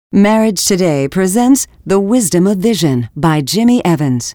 Marriage Today presents The Wisdom of Vision by Jimmy Evans.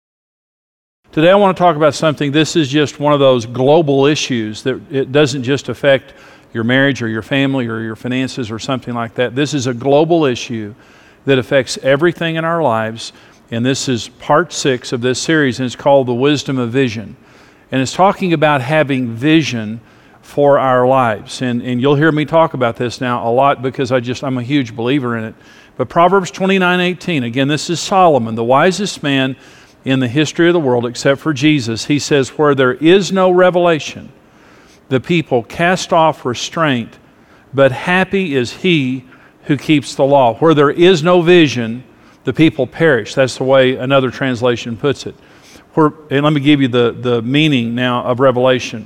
Today I want to talk about something. This is just one of those global issues that it doesn't just affect your marriage or your family or your finances or something like that. This is a global issue that affects everything in our lives, and this is part 6 of this series, and it's called The Wisdom of Vision. And it's talking about having vision for our lives. And you'll hear me talk about this now a lot because I'm a huge believer in it. But Proverbs 29:18, again, this is Solomon, the wisest man in the history of the world except for Jesus. He says, where there is no revelation, the people cast off restraint, but happy is he who keeps the law. Where there is no vision, the people perish. That's the way another translation puts it. And let me give you the meaning now of revelation.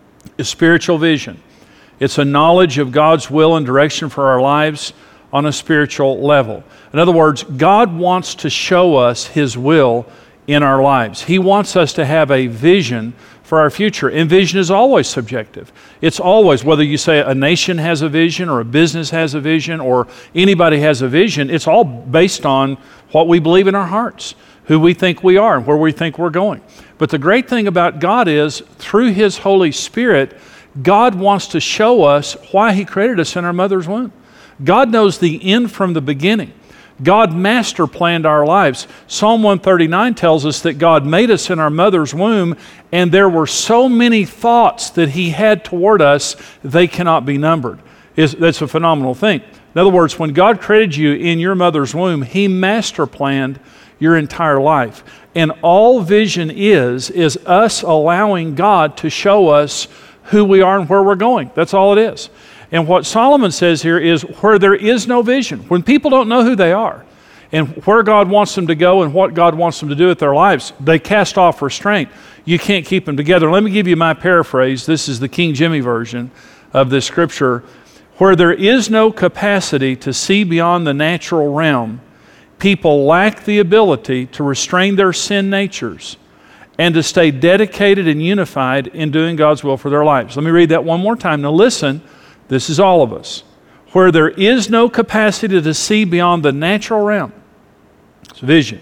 Is spiritual vision. It's a knowledge of God's will and direction for our lives on a spiritual level. In other words, God wants to show us His will in our lives. He wants us to have a vision for our future. And vision is always subjective. It's always, whether you say a nation has a vision or a business has a vision or anybody has a vision, it's all based on what we believe in our hearts, who we think we are and where we think we're going. But the great thing about God is, through His Holy Spirit, God wants to show us why He created us in our mother's womb. God knows the end from the beginning. God master planned our lives. Psalm 139 tells us that God made us in our mother's womb, and there were so many thoughts that He had toward us, they cannot be numbered. That's a phenomenal thing. In other words, when God created you in your mother's womb, He master planned your entire life. And all vision is us allowing God to show us who we are and where we're going. That's all it is. And what Solomon says here is where there is no vision, when people don't know who they are and where God wants them to go and what God wants them to do with their lives, they cast off restraint. You can't keep them together. Let me give you my paraphrase. This is the King Jimmy version of this scripture. Where there is no capacity to see beyond the natural realm, people lack the ability to restrain their sin natures and to stay dedicated and unified in doing God's will for their lives. Let me read that one more time. Now listen, this is all of us. Where there is no capacity to see beyond the natural realm, it's vision,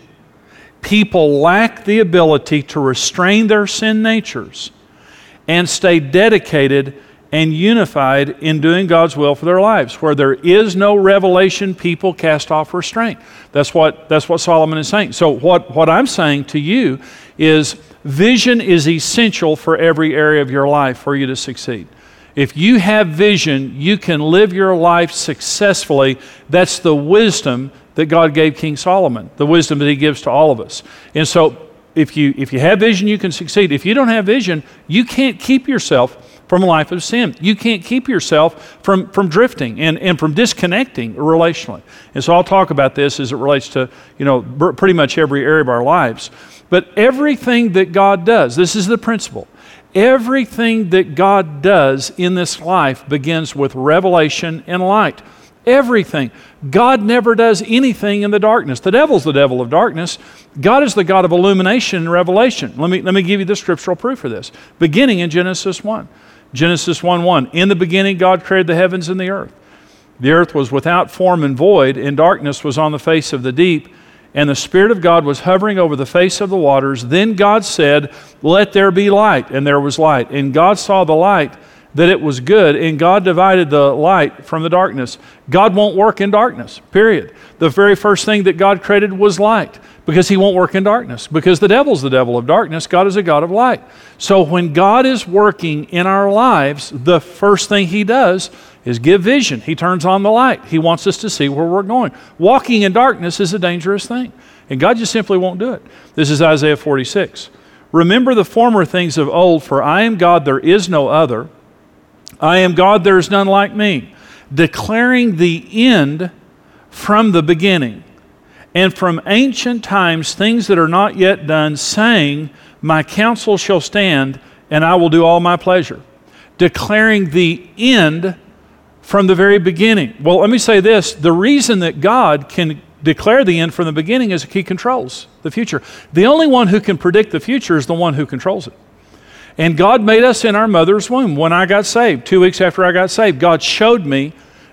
people lack the ability to restrain their sin natures and stay dedicated and unified in doing God's will for their lives. Where there is no revelation, people cast off restraint. That's what Solomon is saying. So what I'm saying to you is vision is essential for every area of your life for you to succeed. If you have vision, you can live your life successfully. That's the wisdom that God gave King Solomon, the wisdom that He gives to all of us. And so if you have vision, you can succeed. If you don't have vision, you can't keep yourself from a life of sin. You can't keep yourself from drifting and from disconnecting relationally. And so I'll talk about this as it relates to, pretty much every area of our lives. But everything that God does, this is the principle, everything that God does in this life begins with revelation and light. Everything. God never does anything in the darkness. The devil's the devil of darkness. God is the God of illumination and revelation. Let me give you the scriptural proof for this. Beginning in Genesis 1. Genesis 1:1. In the beginning God created the heavens and the earth. The earth was without form and void, and darkness was on the face of the deep, and the Spirit of God was hovering over the face of the waters. Then God said, "Let there be light," and there was light. And God saw the light, that it was good, and God divided the light from the darkness. God won't work in darkness, period. The very first thing that God created was light, because He won't work in darkness, because the devil's the devil of darkness. God is a God of light. So when God is working in our lives, the first thing He does is give vision. He turns on the light. He wants us to see where we're going. Walking in darkness is a dangerous thing, and God just simply won't do it. This is Isaiah 46. Remember the former things of old, for I am God, there is no other. I am God, there is none like me, declaring the end from the beginning, and from ancient times things that are not yet done, saying, my counsel shall stand, and I will do all my pleasure. Declaring the end from the very beginning. Well, let me say this. The reason that God can declare the end from the beginning is He controls the future. The only one who can predict the future is the one who controls it. And God made us in our mother's womb. When I got saved, 2 weeks after I got saved, God showed me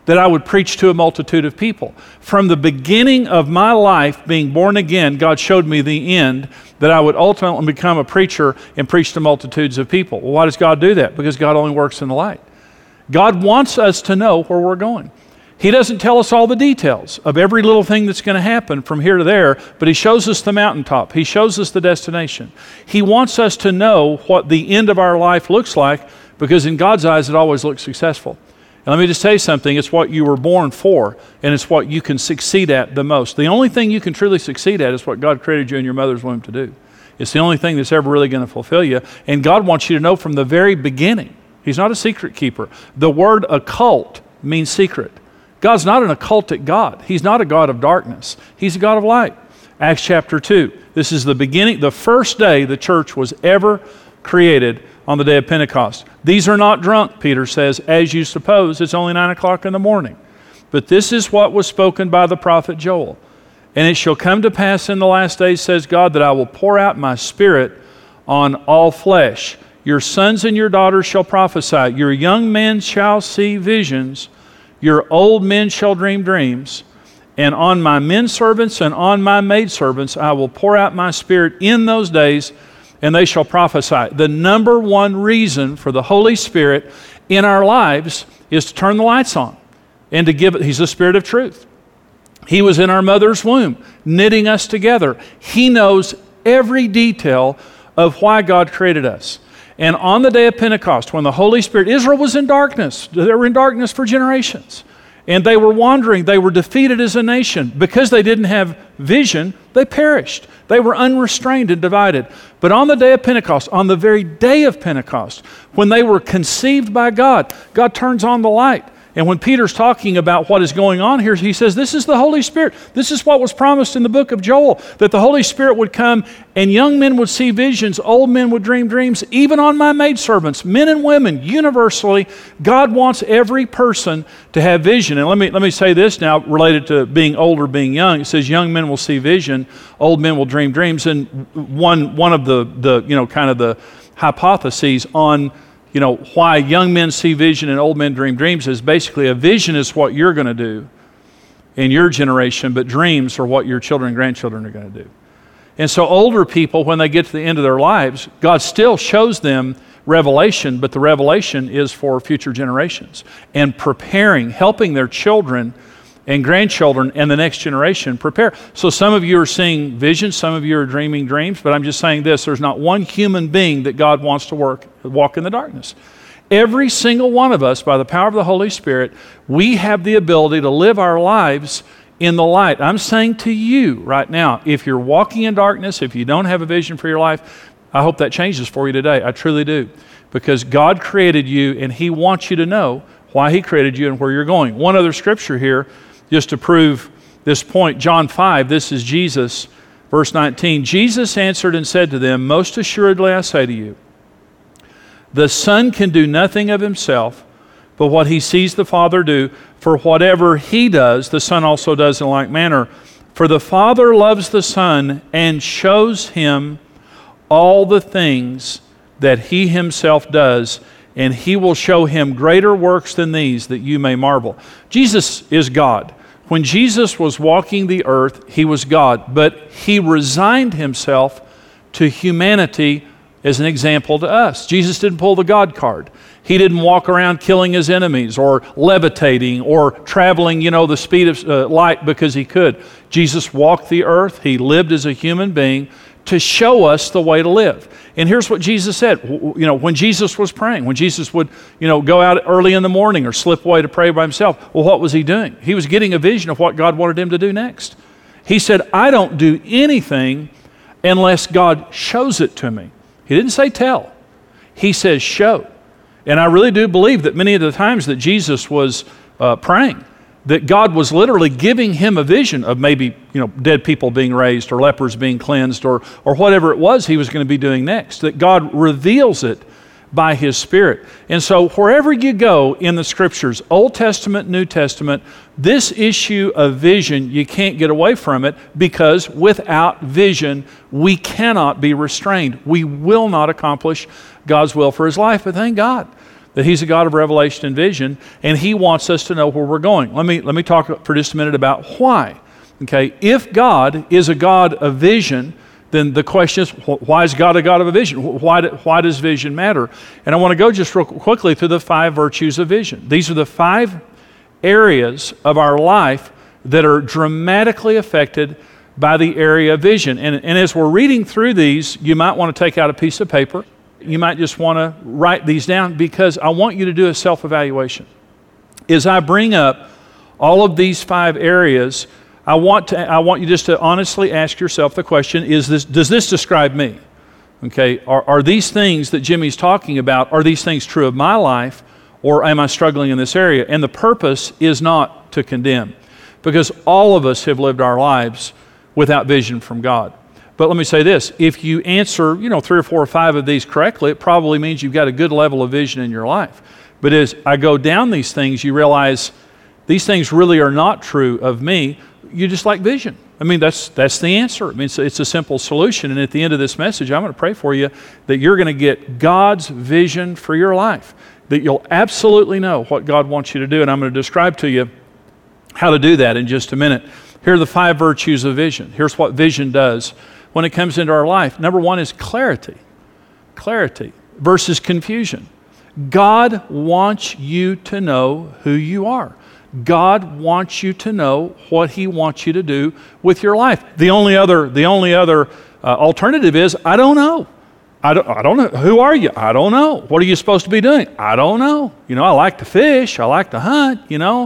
that I would preach to a multitude of people. From the beginning of my life being born again, God showed me the end, that I would ultimately become a preacher and preach to multitudes of people. Well, why does God do that? Because God only works in the light. God wants us to know where we're going. He doesn't tell us all the details of every little thing that's going to happen from here to there, but He shows us the mountaintop. He shows us the destination. He wants us to know what the end of our life looks like, because in God's eyes it always looks successful. And let me just tell you something, it's what you were born for, and it's what you can succeed at the most. The only thing you can truly succeed at is what God created you in your mother's womb to do. It's the only thing that's ever really going to fulfill you, and God wants you to know from the very beginning. He's not a secret keeper. The word occult means secret. God's not an occultic God. He's not a God of darkness. He's a God of light. Acts chapter 2. This is the beginning, the first day the church was ever created, on the day of Pentecost. These are not drunk, Peter says, as you suppose. It's only 9 o'clock in the morning. But this is what was spoken by the prophet Joel. And it shall come to pass in the last days, says God, that I will pour out my Spirit on all flesh. Your sons and your daughters shall prophesy. Your young men shall see visions. Your old men shall dream dreams. And on my men servants and on my maid servants I will pour out my Spirit in those days, and they shall prophesy. The number one reason for the Holy Spirit in our lives is to turn the lights on and to give it. He's the Spirit of truth. He was in our mother's womb, knitting us together. He knows every detail of why God created us. And on the day of Pentecost, when the Holy Spirit, Israel was in darkness. They were in darkness for generations. And they were wandering. They were defeated as a nation. Because they didn't have vision, they perished. They were unrestrained and divided. But on the day of Pentecost, on the very day of Pentecost, when they were conceived by God, God turns on the light. And when Peter's talking about what is going on here, he says, this is the Holy Spirit. This is what was promised in the book of Joel, that the Holy Spirit would come and young men would see visions, old men would dream dreams, even on my maidservants, men and women, universally. God wants every person to have vision. And let me say this now, related to being old or being young. It says young men will see vision, old men will dream dreams. And one of the kind of the hypotheses on why young men see vision and old men dream dreams is basically a vision is what you're going to do in your generation, but dreams are what your children and grandchildren are going to do. And so older people, when they get to the end of their lives, God still shows them revelation, but the revelation is for future generations and preparing, helping their children and grandchildren and the next generation prepare. So some of you are seeing visions, some of you are dreaming dreams, but I'm just saying this, there's not one human being that God wants to walk in the darkness. Every single one of us, by the power of the Holy Spirit, we have the ability to live our lives in the light. I'm saying to you right now, if you're walking in darkness, if you don't have a vision for your life, I hope that changes for you today. I truly do. Because God created you and He wants you to know why He created you and where you're going. One other scripture here, just to prove this point, John 5, this is Jesus, verse 19. Jesus answered and said to them, most assuredly I say to you, the Son can do nothing of himself, but what he sees the Father do, for whatever he does, the Son also does in like manner. For the Father loves the Son and shows him all the things that he himself does, and he will show him greater works than these, that you may marvel. Jesus is God. When Jesus was walking the earth, he was God, but he resigned himself to humanity as an example to us. Jesus didn't pull the God card. He didn't walk around killing his enemies or levitating or traveling, the speed of light because he could. Jesus walked the earth. He lived as a human being to show us the way to live. And here's what Jesus said, when Jesus was praying, when Jesus would, go out early in the morning or slip away to pray by himself, well, what was he doing? He was getting a vision of what God wanted him to do next. He said, I don't do anything unless God shows it to me. He didn't say tell. He says show. And I really do believe that many of the times that Jesus was praying, that God was literally giving him a vision of maybe, dead people being raised or lepers being cleansed or whatever it was he was going to be doing next, that God reveals it by his Spirit. And so wherever you go in the Scriptures, Old Testament, New Testament, this issue of vision, you can't get away from it, because without vision, we cannot be restrained. We will not accomplish God's will for his life. But thank God that He's a God of revelation and vision, and He wants us to know where we're going. Let me talk for just a minute about why. Okay, if God is a God of vision, then the question is, why is God a God of a vision? Why does vision matter? And I want to go just real quickly through the 5 virtues of vision. These are the 5 areas of our life that are dramatically affected by the area of vision. And as we're reading through these, you might want to take out a piece of paper. You might just want to write these down, because I want you to do a self-evaluation. As I bring up all of these 5 areas, I want you just to honestly ask yourself the question, does this describe me? Okay, are these things that Jimmy's talking about, are these things true of my life, or am I struggling in this area? And the purpose is not to condemn, because all of us have lived our lives without vision from God. But let me say this, if you answer 3 or 4 or 5 of these correctly, it probably means you've got a good level of vision in your life. But as I go down these things, you realize these things really are not true of me. You just lack vision. I mean, that's the answer. I mean, it's a simple solution. And at the end of this message, I'm going to pray for you that you're going to get God's vision for your life, that you'll absolutely know what God wants you to do. And I'm going to describe to you how to do that in just a minute. Here are the 5 virtues of vision. Here's what vision does when it comes into our life. Number 1 is clarity. Clarity versus confusion. God wants you to know who you are. God wants you to know what He wants you to do with your life. The only other alternative is, I don't know. I don't know. Who are you? I don't know. What are you supposed to be doing? I don't know. I like to fish. I like to hunt,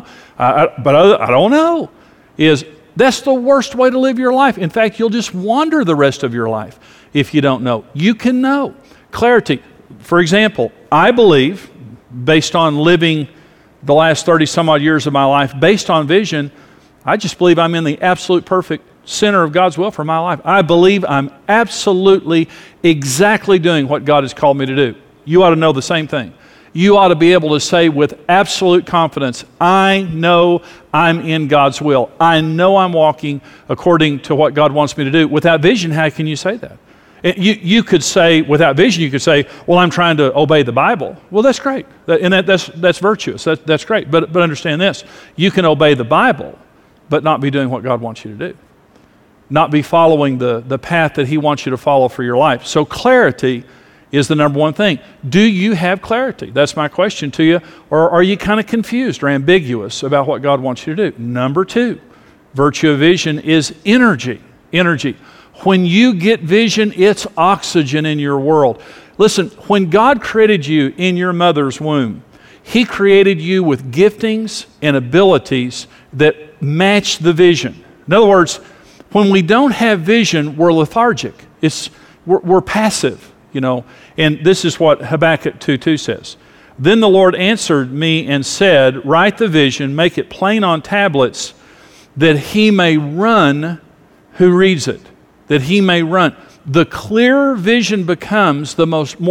but I don't know. That's the worst way to live your life. In fact, you'll just wander the rest of your life if you don't know. You can know. Clarity. For example, I believe, based on living the last 30 some odd years of my life, based on vision, I just believe I'm in the absolute perfect center of God's will for my life. I believe I'm absolutely exactly doing what God has called me to do. You ought to know the same thing. You ought to be able to say with absolute confidence, I know I'm in God's will. I know I'm walking according to what God wants me to do. Without vision, how can you say that? You could say, without vision, you could say, well, I'm trying to obey the Bible. Well, that's great. And that's virtuous. That's great. But understand this. You can obey the Bible, but not be doing what God wants you to do. Not be following the path that He wants you to follow for your life. So clarity is the number 1 thing. Do you have clarity? That's my question to you. Or are you kind of confused or ambiguous about what God wants you to do? Number 2, virtue of vision is energy. Energy. When you get vision, it's oxygen in your world. Listen, when God created you in your mother's womb, He created you with giftings and abilities that match the vision. In other words, when we don't have vision, we're lethargic. We're passive, And this is what Habakkuk 2:2 says. Then the Lord answered me and said, write the vision, make it plain on tablets, that he may run who reads it. That he may run. The clearer vision becomes, the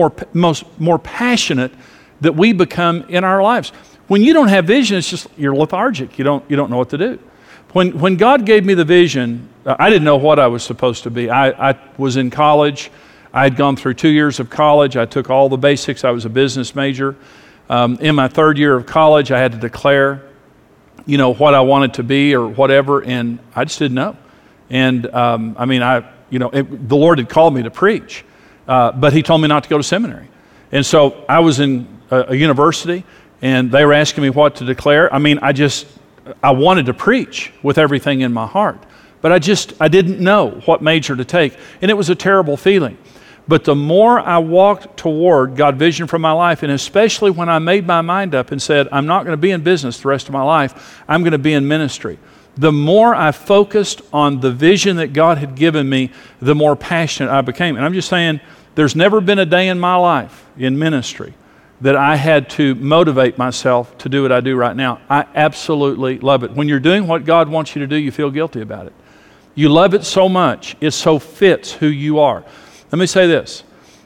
more passionate that we become in our lives. When you don't have vision, it's just you're lethargic. You don't know what to do. When God gave me the vision, I didn't know what I was supposed to be. I was in college. I had gone through 2 years of college. I took all the basics. I was a business major. In my 3rd year of college, I had to declare, what I wanted to be or whatever, and I just didn't know. And the Lord had called me to preach, but He told me not to go to seminary. And so I was in a university, and they were asking me what to declare. I wanted to preach with everything in my heart, but I didn't know what major to take, and it was a terrible feeling. But the more I walked toward God's vision for my life, and especially when I made my mind up and said, I'm not going to be in business the rest of my life, I'm going to be in ministry. The more I focused on the vision that God had given me, the more passionate I became. And I'm just saying, there's never been a day in my life in ministry that I had to motivate myself to do what I do right now. I absolutely love it. When you're doing what God wants you to do, you feel guilty about it. You love it so much, it so fits who you are. Let me say this.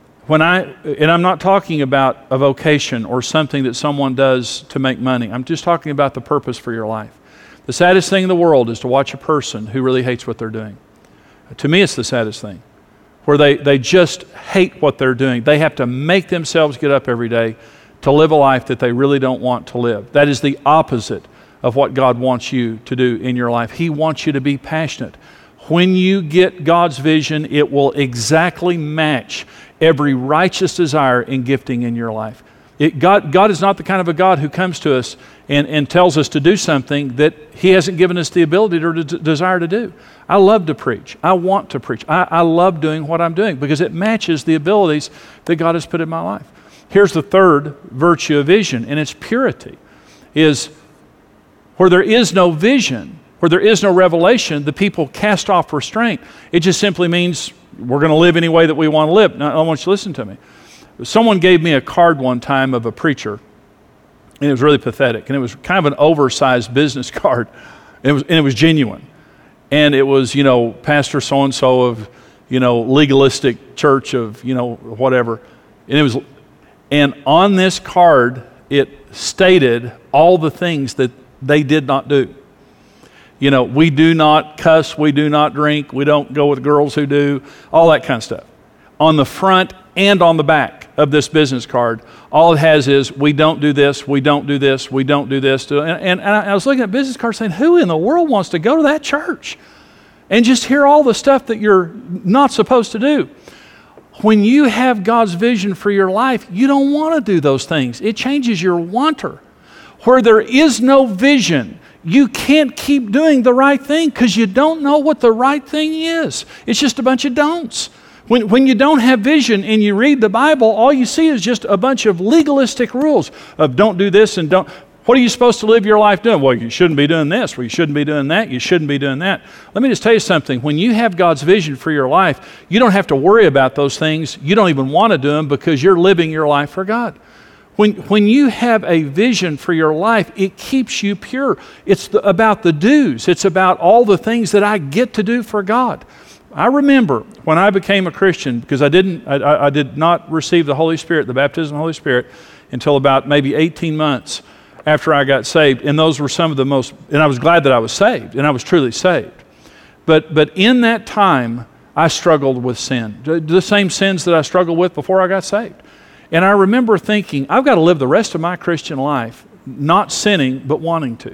And I'm not talking about a vocation or something that someone does to make money. I'm just talking about the purpose for your life. The saddest thing in the world is to watch a person who really hates what they're doing. To me, it's the saddest thing, where they just hate what they're doing. They have to make themselves get up every day to live a life that they really don't want to live. That is the opposite of what God wants you to do in your life. He wants you to be passionate. When you get God's vision, it will exactly match every righteous desire and gifting in your life. God is not the kind of a God who comes to us and tells us to do something that He hasn't given us the ability or desire to do. I love to preach. I want to preach. I love doing what I'm doing because it matches the abilities that God has put in my life. Here's the third virtue of vision, and it's purity. Is where there is no vision, where there is no revelation, the people cast off restraint. It just simply means we're going to live any way that we want to live. Now, I want you to listen to me. Someone gave me a card one time of a preacher, and it was really pathetic, and it was kind of an oversized business card, and it was genuine. And it was, Pastor so-and-so of, legalistic church of, whatever. And on this card, it stated all the things that they did not do. We do not cuss, we do not drink, we don't go with girls who do, all that kind of stuff. On the front and on the back of this business card, all it has is, we don't do this, we don't do this, we don't do this. And I was looking at business cards saying, who in the world wants to go to that church and just hear all the stuff that you're not supposed to do? When you have God's vision for your life, you don't want to do those things. It changes your wanter. Where there is no vision, you can't keep doing the right thing because you don't know what the right thing is. It's just a bunch of don'ts. When you don't have vision and you read the Bible, all you see is just a bunch of legalistic rules of don't do this and don't. What are you supposed to live your life doing? Well, you shouldn't be doing this. Well, you shouldn't be doing that. You shouldn't be doing that. Let me just tell you something. When you have God's vision for your life, you don't have to worry about those things. You don't even want to do them because you're living your life for God. When you have a vision for your life, it keeps you pure. It's about the do's. It's about all the things that I get to do for God. I remember when I became a Christian, because I did not receive the Holy Spirit, the baptism of the Holy Spirit, until about maybe 18 months after I got saved. And those were some of the most, and I was glad that I was saved, and I was truly saved. But in that time, I struggled with sin, the same sins that I struggled with before I got saved. And I remember thinking, I've got to live the rest of my Christian life not sinning, but wanting to.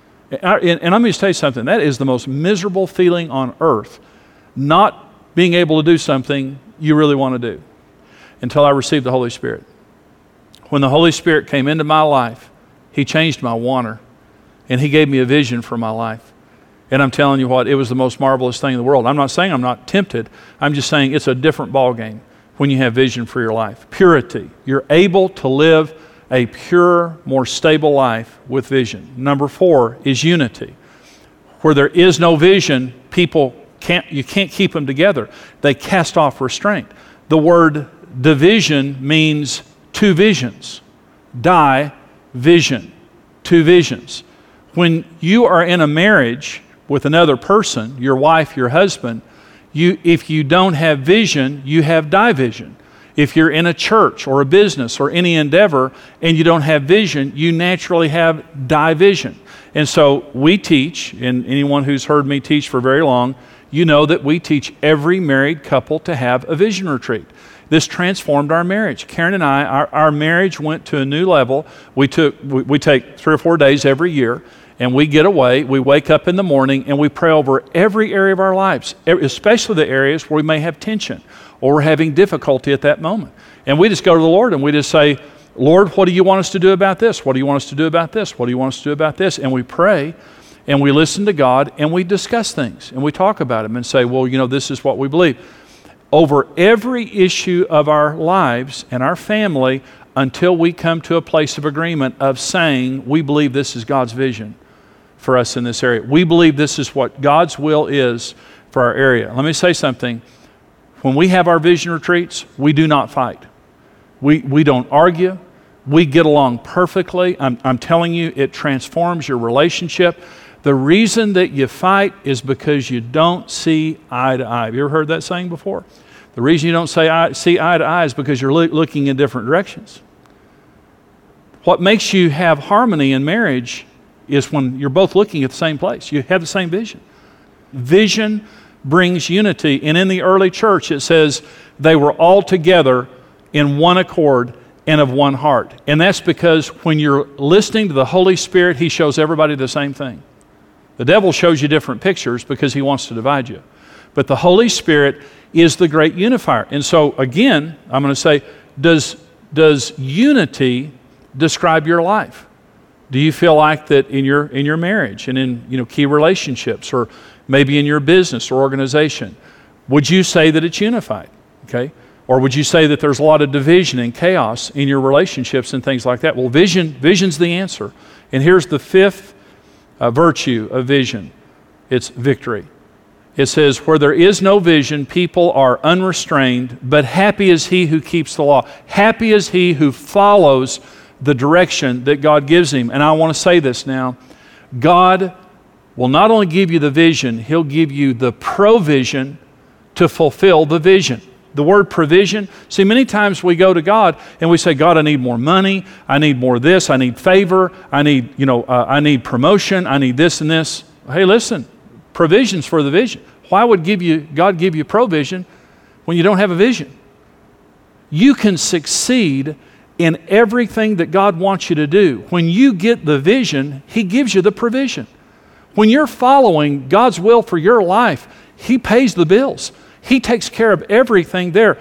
And let me just tell you something. That is the most miserable feeling on earth, not being able to do something you really want to do, until I received the Holy Spirit. When the Holy Spirit came into my life, He changed my wanter, and He gave me a vision for my life. And I'm telling you what, it was the most marvelous thing in the world. I'm not saying I'm not tempted. I'm just saying it's a different ballgame when you have vision for your life. Purity. You're able to live a pure, more stable life with vision. Number 4 is unity. Where there is no vision, you can't keep them together. They cast off restraint. The word division means two visions. Vision. Two visions. When you are in a marriage with another person, your wife, your husband, if you don't have vision, you have division. If you're in a church or a business or any endeavor and you don't have vision, you naturally have division. And so we teach, and anyone who's heard me teach for very long, you know that we teach every married couple to have a vision retreat. This transformed our marriage. Karen and I, our marriage went to a new level. We take 3 or 4 days every year, and we get away. We wake up in the morning, and we pray over every area of our lives, especially the areas where we may have tension or we're having difficulty at that moment. And we just go to the Lord, and we just say, Lord, what do you want us to do about this? What do you want us to do about this? What do you want us to do about this? And we pray, and we listen to God, and we discuss things, and we talk about them and say, well, this is what we believe. Over every issue of our lives and our family, until we come to a place of agreement of saying, we believe this is God's vision for us in this area. We believe this is what God's will is for our area. Let me say something. When we have our vision retreats, we do not fight. We don't argue. We get along perfectly. I'm telling you, it transforms your relationship. The reason that you fight is because you don't see eye to eye. Have you ever heard that saying before? The reason you don't see eye to eye is because you're looking in different directions. What makes you have harmony in marriage is when you're both looking at the same place. You have the same vision. Vision brings unity. And in the early church, it says they were all together in one accord, and of one heart. And that's because when you're listening to the Holy Spirit, He shows everybody the same thing. The devil shows you different pictures because he wants to divide you. But the Holy Spirit is the great unifier. And so again, I'm going to say, does unity describe your life? Do you feel like that in your marriage and in key relationships, or maybe in your business or organization? Would you say that it's unified? Okay? Or would you say that there's a lot of division and chaos in your relationships and things like that? Well, vision's the answer. And here's the fifth virtue of vision. It's victory. It says, where there is no vision, people are unrestrained, but happy is he who keeps the law. Happy is he who follows the direction that God gives him. And I want to say this now. God will not only give you the vision, He'll give you the provision to fulfill the vision. The word provision, see, many times we go to God and we say, God, I need more money, I need more of this, I need favor, I need promotion, I need this and this. Hey, listen, provision's for the vision. Why would God give you provision when you don't have a vision? You can succeed in everything that God wants you to do. When you get the vision, He gives you the provision. When you're following God's will for your life, He pays the bills. He takes care of everything there.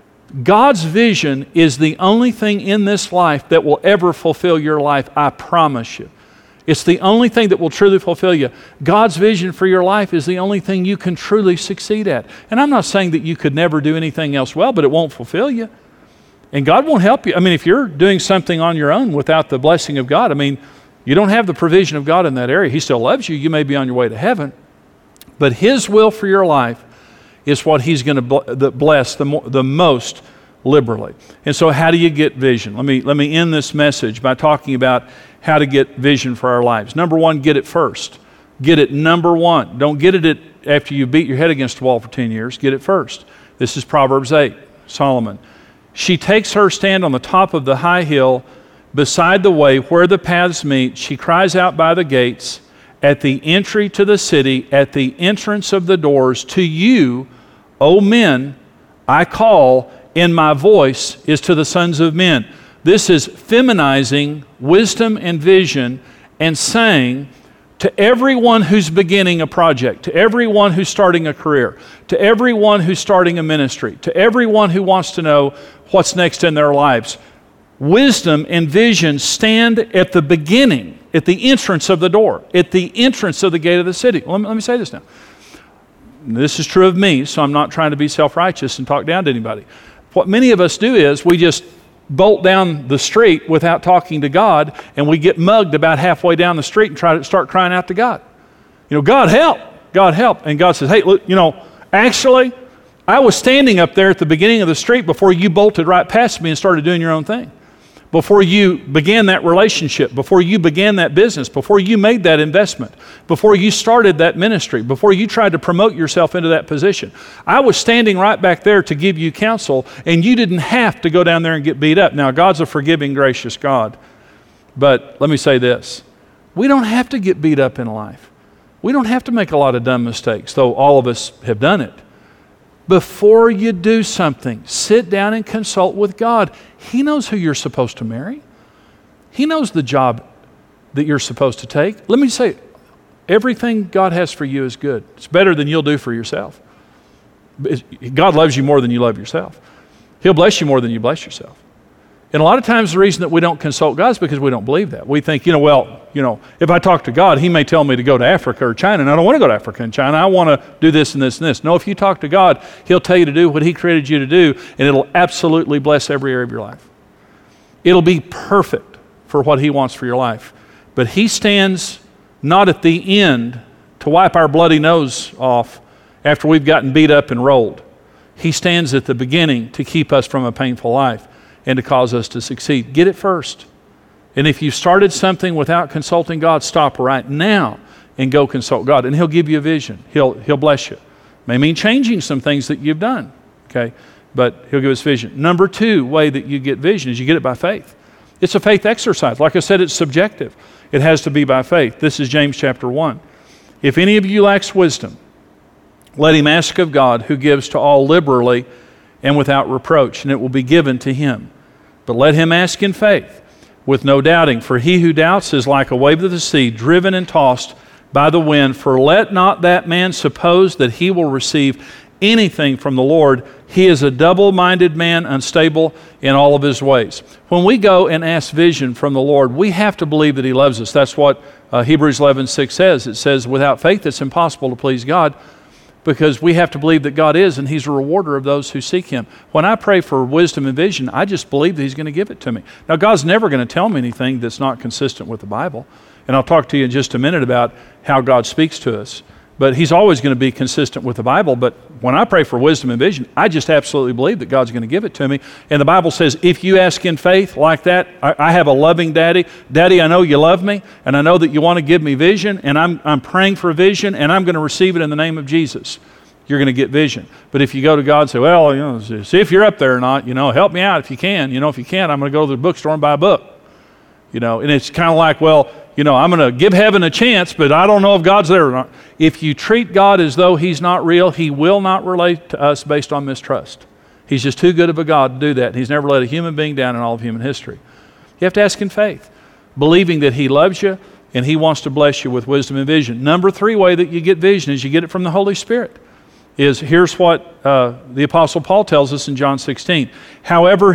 God's vision is the only thing in this life that will ever fulfill your life, I promise you. It's the only thing that will truly fulfill you. God's vision for your life is the only thing you can truly succeed at. And I'm not saying that you could never do anything else well, but it won't fulfill you. And God won't help you. I mean, if you're doing something on your own without the blessing of God, I mean, you don't have the provision of God in that area. He still loves you. You may be on your way to heaven. But His will for your life is what He's going to bless the most liberally. And so how do you get vision? Let me end this message by talking about how to get vision for our lives. Number one, get it first. Get it number one. Don't get it after you beat your head against the wall for 10 years. Get it first. This is Proverbs 8, Solomon. She takes her stand on the top of the high hill beside the way where the paths meet. She cries out by the gates, at the entry to the city, at the entrance of the doors, to you, O men, I call, and my voice is to the sons of men. This is feminizing wisdom and vision and saying to everyone who's beginning a project, to everyone who's starting a career, to everyone who's starting a ministry, to everyone who wants to know what's next in their lives, wisdom and vision stand at the beginning, at the entrance of the door, at the entrance of the gate of the city. Let me say this now. This is true of me, so I'm not trying to be self-righteous and talk down to anybody. What many of us do is we just bolt down the street without talking to God, and we get mugged about halfway down the street and try to start crying out to God. God help, God help. And God says, hey, look, actually, I was standing up there at the beginning of the street before you bolted right past me and started doing your own thing. Before you began that relationship, before you began that business, before you made that investment, before you started that ministry, before you tried to promote yourself into that position. I was standing right back there to give you counsel, and you didn't have to go down there and get beat up. Now, God's a forgiving, gracious God. But let me say this. We don't have to get beat up in life. We don't have to make a lot of dumb mistakes, though all of us have done it. Before you do something, sit down and consult with God. He knows who you're supposed to marry. He knows the job that you're supposed to take. Let me say, everything God has for you is good. It's better than you'll do for yourself. God loves you more than you love yourself. He'll bless you more than you bless yourself. And a lot of times the reason that we don't consult God is because we don't believe that. We think, if I talk to God, He may tell me to go to Africa or China, and I don't want to go to Africa and China. I want to do this and this and this. No, if you talk to God, He'll tell you to do what He created you to do, and it'll absolutely bless every area of your life. It'll be perfect for what He wants for your life. But He stands not at the end to wipe our bloody nose off after we've gotten beat up and rolled. He stands at the beginning to keep us from a painful life and to cause us to succeed. Get it first. And if you started something without consulting God, stop right now and go consult God. And He'll give you a vision. He'll bless you. May mean changing some things that you've done, okay? But He'll give us vision. Number two way that you get vision is you get it by faith. It's a faith exercise. Like I said, it's subjective. It has to be by faith. This is James chapter 1. If any of you lacks wisdom, let him ask of God, who gives to all liberally and without reproach, and it will be given to him. but let him ask in faith, with no doubting. For he who doubts is like a wave of the sea, driven and tossed by the wind. For let not that man suppose that he will receive anything from the Lord. He is a double-minded man, unstable in all of his ways. When we go and ask vision from the Lord, we have to believe that he loves us. That's what Hebrews 11:6 says. It says, without faith it's impossible to please God, because we have to believe that God is, and he's a rewarder of those who seek him. When I pray for wisdom and vision, I just believe that he's going to give it to me. Now, God's never going to tell me anything that's not consistent with the Bible. And I'll talk to you in just a minute about how God speaks to us. But he's always going to be consistent with the Bible. But when I pray for wisdom and vision, I just absolutely believe that God's going to give it to me. And the Bible says, if you ask in faith like that, I have a loving daddy. Daddy, I know you love me, and I know that you want to give me vision, and I'm praying for vision, and I'm going to receive it in the name of Jesus. You're going to get vision. But if you go to God and say, well, see if you're up there or not, help me out if you can. If you can't, I'm going to go to the bookstore and buy a book. And it's kind of like, well, I'm going to give heaven a chance, but I don't know if God's there or not. If you treat God as though he's not real, he will not relate to us based on mistrust. He's just too good of a God to do that. He's never let a human being down in all of human history. You have to ask in faith, believing that he loves you and he wants to bless you with wisdom and vision. Number 3 way that you get vision is you get it from the Holy Spirit. Here's what the Apostle Paul tells us in John 16. However,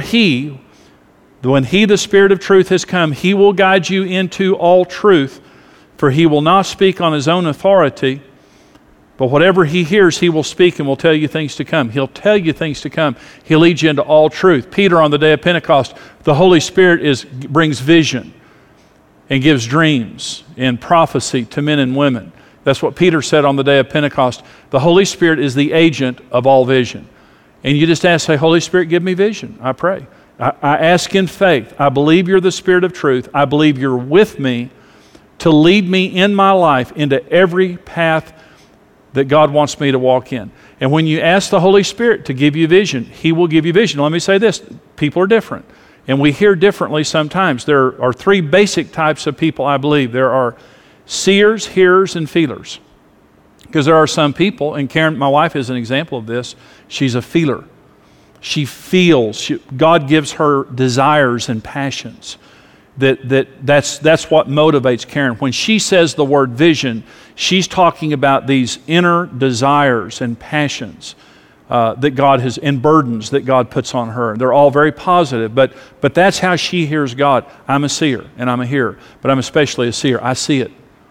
when he, the Spirit of truth, has come, he will guide you into all truth, for he will not speak on his own authority, but whatever he hears, he will speak and will tell you things to come. He'll tell you things to come. He'll lead you into all truth. Peter, on the day of Pentecost, the Holy Spirit brings vision and gives dreams and prophecy to men and women. That's what Peter said on the day of Pentecost. The Holy Spirit is the agent of all vision. And you just ask, say, Holy Spirit, give me vision. I pray. I ask in faith. I believe you're the Spirit of truth. I believe you're with me to lead me in my life into every path that God wants me to walk in. And when you ask the Holy Spirit to give you vision, he will give you vision. Let me say this. People are different. And we hear differently sometimes. There are 3 basic types of people, I believe. There are seers, hearers, and feelers. Because there are some people, and Karen, my wife, is an example of this. She's a feeler. She feels. God gives her desires and passions. That's what motivates Karen. When she says the word vision, she's talking about these inner desires and passions that God has, and burdens that God puts on her. They're all very positive, but that's how she hears God. I'm a seer and I'm a hearer, but I'm especially a seer. I see it.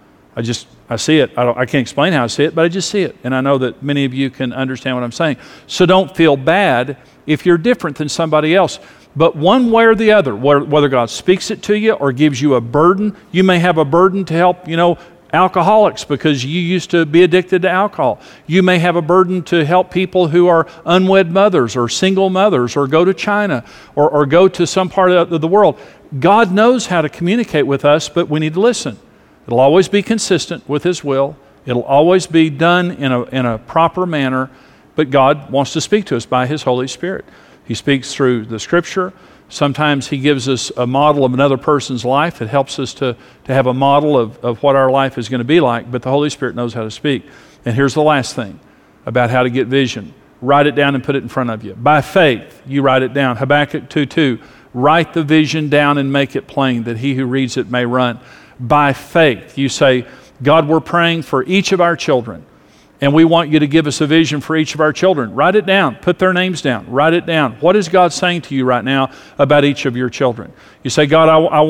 I see it. I can't explain how I see it, but I just see it. And I know that many of you can understand what I'm saying. So don't feel bad if you're different than somebody else. But one way or the other, whether God speaks it to you or gives you a burden, you may have a burden to help, alcoholics because you used to be addicted to alcohol. You may have a burden to help people who are unwed mothers or single mothers, or go to China or go to some part of the world. God knows how to communicate with us, but we need to listen. It'll always be consistent with his will. It'll always be done in a proper manner, but God wants to speak to us by his Holy Spirit. He speaks through the Scripture. Sometimes he gives us a model of another person's life. It helps us to have a model of what our life is going to be like, but the Holy Spirit knows how to speak. And here's the last thing about how to get vision. Write it down and put it in front of you. By faith, you write it down. Habakkuk 2:2, write the vision down and make it plain, that he who reads it may run. By faith, you say, God, we're praying for each of our children, and we want you to give us a vision for each of our children. Write it down. Put their names down. Write it down. What is God saying to you right now about each of your children? You say, God,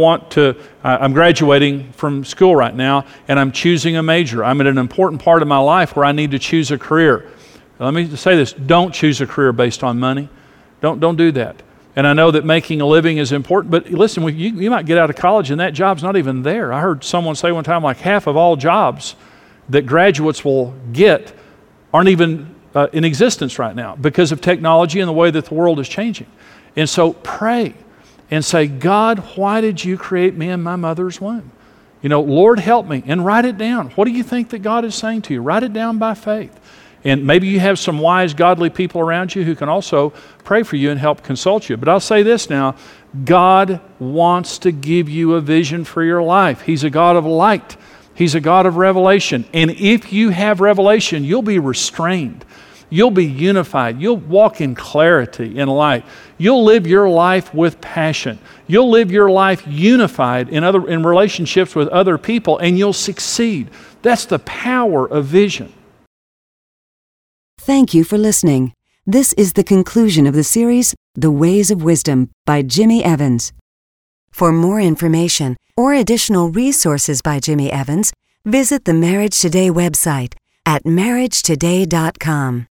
I'm graduating from school right now, and I'm choosing a major. I'm at an important part of my life where I need to choose a career. Let me say this. Don't choose a career based on money. Don't do that. And I know that making a living is important, but listen, you might get out of college and that job's not even there. I heard someone say one time, like half of all jobs that graduates will get aren't even in existence right now because of technology and the way that the world is changing. And so pray and say, God, why did you create me in my mother's womb? Lord, help me, and write it down. What do you think that God is saying to you? Write it down by faith. And maybe you have some wise, godly people around you who can also pray for you and help consult you. But I'll say this now, God wants to give you a vision for your life. He's a God of light. He's a God of revelation. And if you have revelation, you'll be restrained. You'll be unified. You'll walk in clarity, in light. You'll live your life with passion. You'll live your life unified in relationships with other people, and you'll succeed. That's the power of vision. Thank you for listening. This is the conclusion of the series, The Ways of Wisdom by Jimmy Evans. For more information or additional resources by Jimmy Evans, visit the Marriage Today website at marriagetoday.com.